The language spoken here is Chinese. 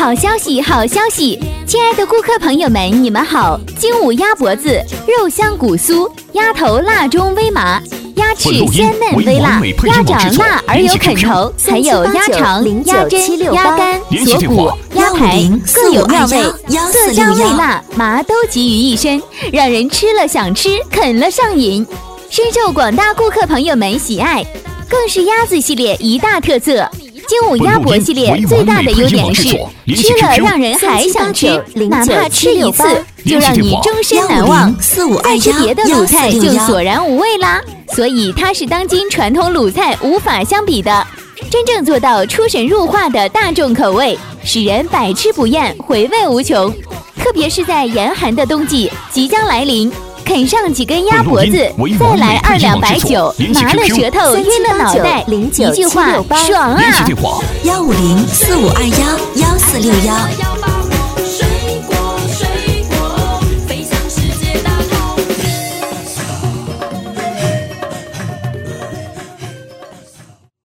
好消息，好消息！亲爱的顾客朋友们，你们好！精武鸭脖子，肉香骨酥，鸭头辣中微麻，鸭翅鲜嫩微辣，鸭掌辣而有啃头，还有鸭肠、鸭胗、鸭肝、锁骨、鸭排，各有妙味，色香味辣，麻都集于一身，让人吃了想吃，啃了上瘾，深受广大顾客朋友们喜爱，更是鸭子系列一大特色。精武鸭脖系列最大的优点是，吃了让人还想吃，哪怕吃一次就让你终身难忘。再吃别的鲁菜就索然无味啦，所以它是当今传统鲁菜无法相比的，真正做到出神入化的大众口味，使人百吃不厌，回味无穷。特别是在严寒的冬季即将来临，啃上几根鸭脖子，再来2两白酒，麻了舌头，晕了脑袋，一句话，爽啊！ 150-4521-1461